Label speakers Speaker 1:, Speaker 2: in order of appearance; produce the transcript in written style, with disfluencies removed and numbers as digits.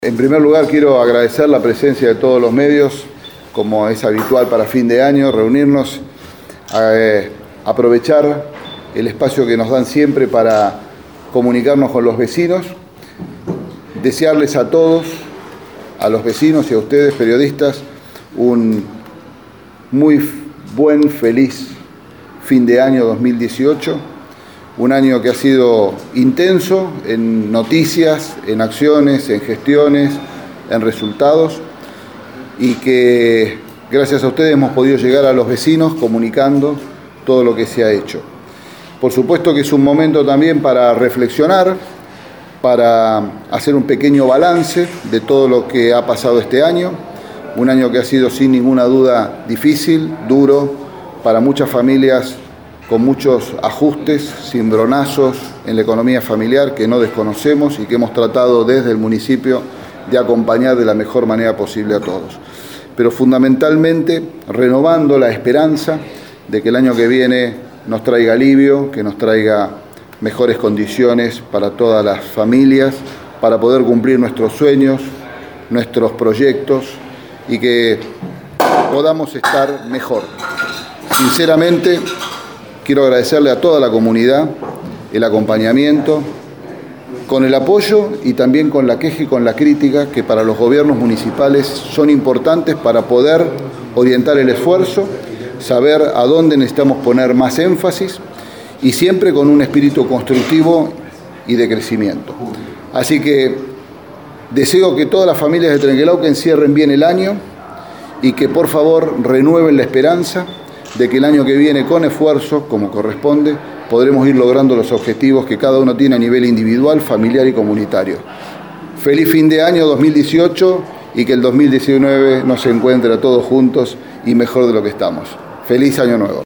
Speaker 1: En primer lugar, quiero agradecer la presencia de todos los medios, como es habitual para fin de año, reunirnos, aprovechar el espacio que nos dan siempre para comunicarnos con los vecinos, desearles a todos, a los vecinos y a ustedes, periodistas, un muy buen, feliz fin de año 2018, un año que ha sido intenso en noticias, en acciones, en gestiones, en resultados, y que gracias a ustedes hemos podido llegar a los vecinos comunicando todo lo que se ha hecho. Por supuesto que es un momento también para reflexionar, para hacer un pequeño balance de todo lo que ha pasado este año, un año que ha sido sin ninguna duda difícil, duro, para muchas familias con muchos ajustes, cimbronazos en la economía familiar que no desconocemos y que hemos tratado desde el municipio de acompañar de la mejor manera posible a todos. Pero fundamentalmente renovando la esperanza de que el año que viene nos traiga alivio, que nos traiga mejores condiciones para todas las familias, para poder cumplir nuestros sueños, nuestros proyectos y que podamos estar mejor. Sinceramente, quiero agradecerle a toda la comunidad el acompañamiento, con el apoyo y también con la queja y con la crítica que para los gobiernos municipales son importantes para poder orientar el esfuerzo, saber a dónde necesitamos poner más énfasis y siempre con un espíritu constructivo y de crecimiento. Así que deseo que todas las familias de Trenquelauquen cierren bien el año y que por favor renueven la esperanza de que el año que viene, con esfuerzo, como corresponde, podremos ir logrando los objetivos que cada uno tiene a nivel individual, familiar y comunitario. Feliz fin de año 2018 y que el 2019 nos encuentre a todos juntos y mejor de lo que estamos. Feliz año nuevo.